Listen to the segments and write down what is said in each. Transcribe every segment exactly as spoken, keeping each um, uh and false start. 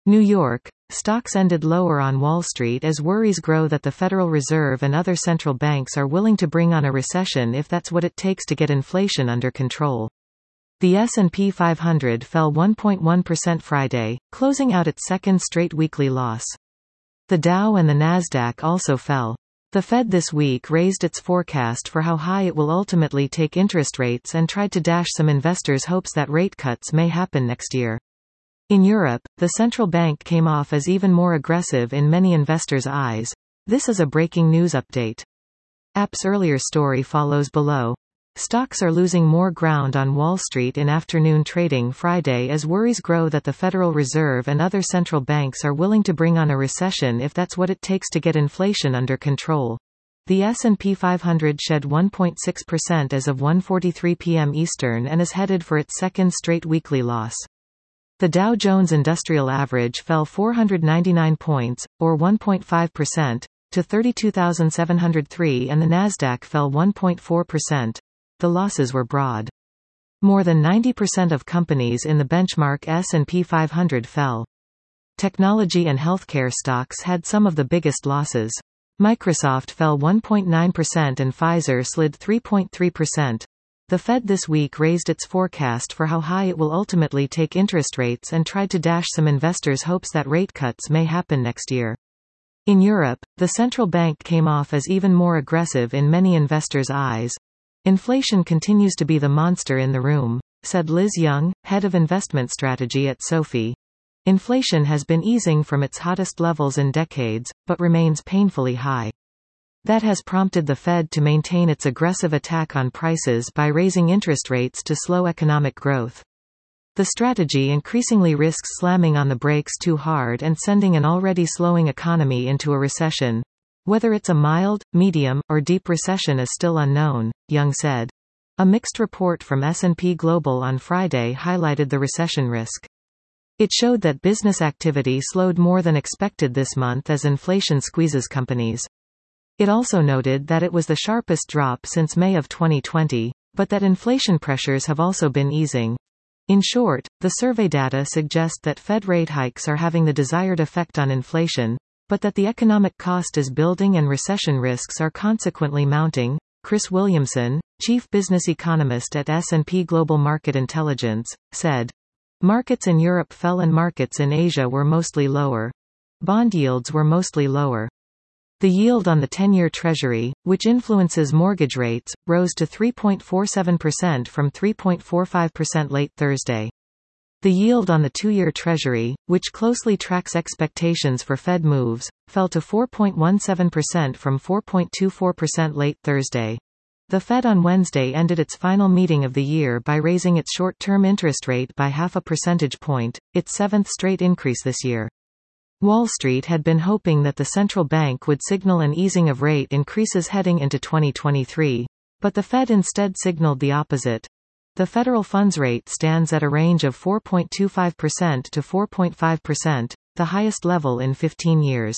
New York. Stocks ended lower on Wall Street as worries grow that the Federal Reserve and other central banks are willing to bring on a recession if that's what it takes to get inflation under control. The S and P five hundred fell one point one percent Friday, closing out its second straight weekly loss. The Dow and the Nasdaq also fell. The Fed this week raised its forecast for how high it will ultimately take interest rates and tried to dash some investors' hopes that rate cuts may happen next year. In Europe, the central bank came off as even more aggressive in many investors' eyes. This is a breaking news update. App's earlier story follows below. Stocks are losing more ground on Wall Street in afternoon trading Friday as worries grow that the Federal Reserve and other central banks are willing to bring on a recession if that's what it takes to get inflation under control. The S and P five hundred shed one point six percent as of one forty-three p m Eastern and is headed for its second straight weekly loss. The Dow Jones Industrial Average fell four hundred ninety-nine points, or one point five percent, to thirty-two thousand seven hundred three, and the Nasdaq fell one point four percent. The losses were broad. More than ninety percent of companies in the benchmark S and P five hundred fell. Technology and healthcare stocks had some of the biggest losses. Microsoft fell one point nine percent and Pfizer slid three point three percent. The Fed this week raised its forecast for how high it will ultimately take interest rates and tried to dash some investors' hopes that rate cuts may happen next year. In Europe, the central bank came off as even more aggressive in many investors' eyes. Inflation continues to be the monster in the room, said Liz Young, head of investment strategy at SoFi. Inflation has been easing from its hottest levels in decades, but remains painfully high. That has prompted the Fed to maintain its aggressive attack on prices by raising interest rates to slow economic growth. The strategy increasingly risks slamming on the brakes too hard and sending an already slowing economy into a recession. Whether it's a mild, medium, or deep recession is still unknown, Young said. A mixed report from S and P Global on Friday highlighted the recession risk. It showed that business activity slowed more than expected this month as inflation squeezes companies. It also noted that it was the sharpest drop since May of twenty twenty, but that inflation pressures have also been easing. In short, the survey data suggest that Fed rate hikes are having the desired effect on inflation, but that the economic cost is building and recession risks are consequently mounting. Chris Williamson, chief business economist at S and P Global Market Intelligence, said, "Markets in Europe fell and markets in Asia were mostly lower. Bond yields were mostly lower. The yield on the ten-year Treasury, which influences mortgage rates, rose to three point four seven percent from three point four five percent late Thursday. The yield on the two-year Treasury, which closely tracks expectations for Fed moves, fell to four point one seven percent from four point two four percent late Thursday. The Fed on Wednesday ended its final meeting of the year by raising its short-term interest rate by half a percentage point, its seventh straight increase this year. Wall Street had been hoping that the central bank would signal an easing of rate increases heading into twenty twenty-three, but the Fed instead signaled the opposite. The federal funds rate stands at a range of four point two five percent to four point five percent, the highest level in fifteen years.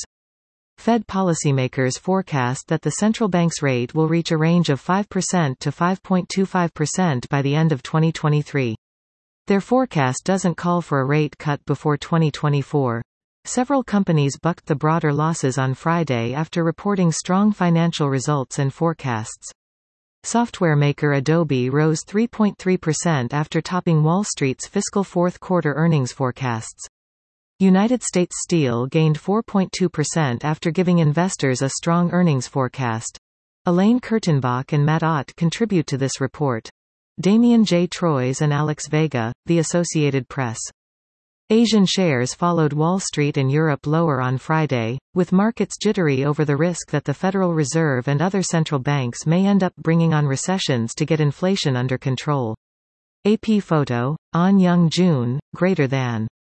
Fed policymakers forecast that the central bank's rate will reach a range of five percent to five point two five percent by the end of twenty twenty-three. Their forecast doesn't call for a rate cut before twenty twenty-four. Several companies bucked the broader losses on Friday after reporting strong financial results and forecasts. Software maker Adobe rose three point three percent after topping Wall Street's fiscal fourth quarter earnings forecasts. United States Steel gained four point two percent after giving investors a strong earnings forecast. Elaine Kurtenbach and Matt Ott contribute to this report. Damian J. Troyes and Alex Vega, The Associated Press. Asian shares followed Wall Street and Europe lower on Friday, with markets jittery over the risk that the Federal Reserve and other central banks may end up bringing on recessions to get inflation under control. A P photo, On Young June, greater than.